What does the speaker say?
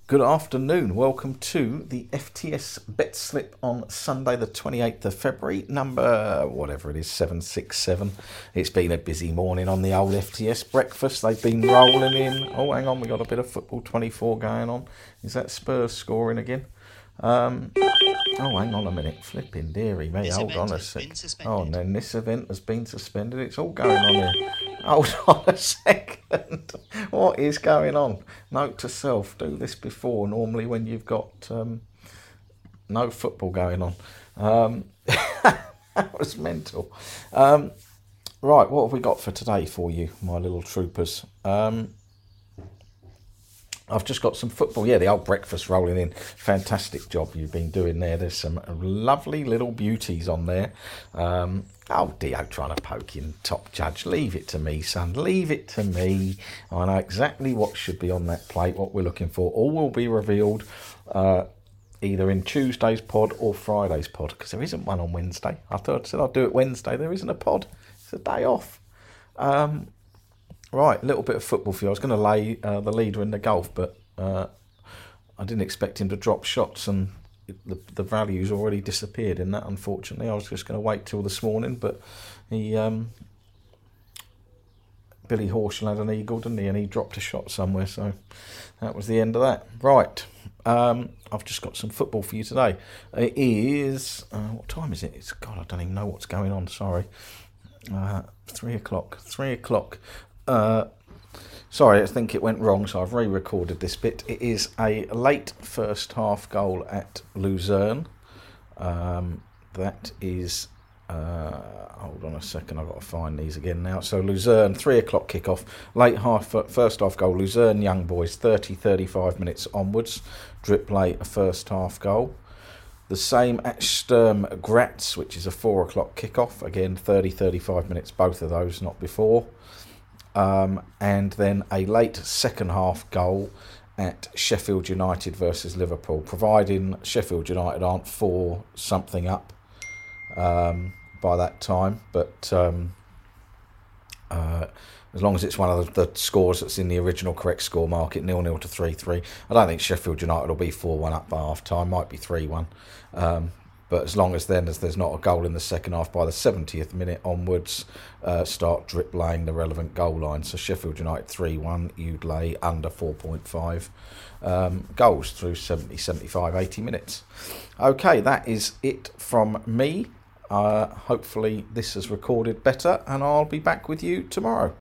Good afternoon. Welcome to the FTS bet slip on Sunday, the 28th of February, number whatever it is, 767. It's been a busy morning on the old FTS breakfast. They've been rolling in. Oh, hang on, we got a bit of football 24 going on. Is that Spurs scoring again? Oh, hang on a minute. Flipping dearie me. Hold on a sec. Oh, and then this event has been suspended. It's all going on here. Hold on a second. What is going on? Note to self, do this before, normally when you've got no football going on. That was mental. Right, what have we got for today for you, my little troopers? I've just got some football. Yeah, the old breakfast rolling in. Fantastic job you've been doing there. There's some lovely little beauties on there. Oh, Dio trying to poke in, top judge. Leave it to me, son. Leave it to me. I know exactly what should be on that plate, what we're looking for. All will be revealed either in Tuesday's pod or Friday's pod, because there isn't one on Wednesday. I said I'd do it Wednesday. There isn't a pod. It's a day off. Right, a little bit of football for you. I was going to lay the leader in the golf, but I didn't expect him to drop shots, and the value's already disappeared in that, unfortunately. I was just going to wait till this morning, but he Billy Horschel had an eagle, didn't he? And he dropped a shot somewhere, so that was the end of that. Right, I've just got some football for you today. It is... what time is it? God, I don't even know what's going on, sorry. 3 o'clock. 3 o'clock. Sorry, I think it went wrong, so I've re-recorded this bit. It is a late first half goal at Luzerne. That is... hold on a second, I've got to find these again now. So Luzerne, 3 o'clock kickoff. Late first half goal, Luzerne Young Boys, 30-35 minutes onwards. Drip late, a first half goal. The same at Sturm Graz, which is a 4 o'clock kickoff. Again, 30-35 minutes, both of those, not before. And then a late second half goal at Sheffield United versus Liverpool, providing Sheffield United aren't 4-something up by that time. But as long as it's one of the scores that's in the original correct score market, 0-0 to 3-3. I don't think Sheffield United will be 4-1 up by half time, might be 3-1. But as long as there's not a goal in the second half by the 70th minute onwards, start drip laying the relevant goal line. So Sheffield United 3-1, you'd lay under 4.5 goals through 70, 75, 80 minutes. Okay, that is it from me. Hopefully this is recorded better, and I'll be back with you tomorrow.